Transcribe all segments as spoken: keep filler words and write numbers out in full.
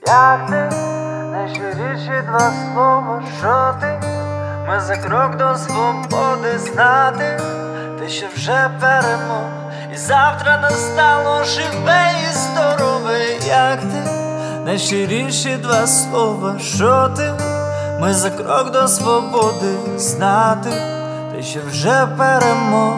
Як ти, найщиріші два слова, що ти? Ми за крок до свободи знати, ти ще вже перемог, і завтра настало живе і здорове. Як ти, найщиріші два слова, що ти? Ми за крок до свободи знати, ти ще вже перемога.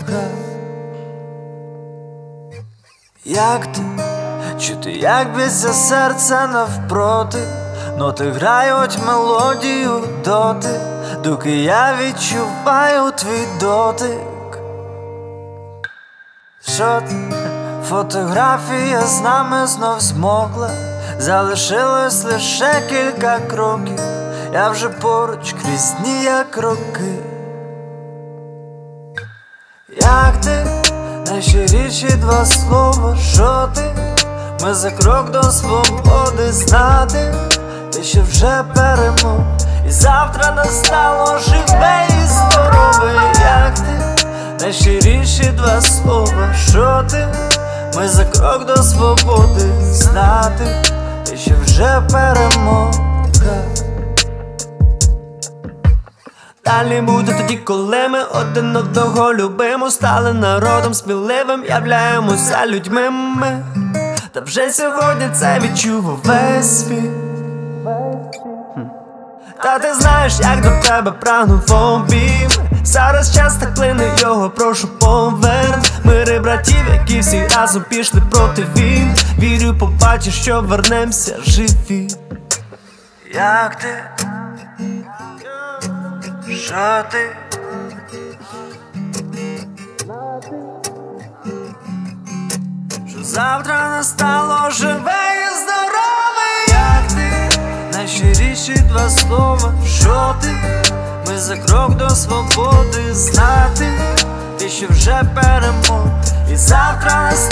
Як ти, чути, як б'ється серце навпроти, ноти грають мелодію доти, доки я відчуваю твій дотик. Що ти? Фотографія з нами знов змокла, залишилось лише кілька кроків, я вже поруч крізь дні, як роки. Як ти, найщиріші два слова, що ти? Ми за крок до свободи знати, ти ще вже перемог, і завтра настало живе і здорове. Як ти, найщиріші два слова, що ти? Ми за крок до свободи знати, ти ще вже перемога. Далі буде тоді, коли ми один одного любимо, стали народом сміливим, являємося людьми ми. Та вже сьогодні це відчув весь світ. Та ти знаєш, як до тебе прагнув обійм. Зараз час так плине, його прошу поверн. Мири братів, які всі разом пішли проти війн. Вірю, побачиш, що вернемося живі. Як ти? Що ти? Що завтра настало живе і здорове. Як ти, найщиріші два слова, що ти? Ми за крок до свободи знати, ти ще вже перемог, і завтра настало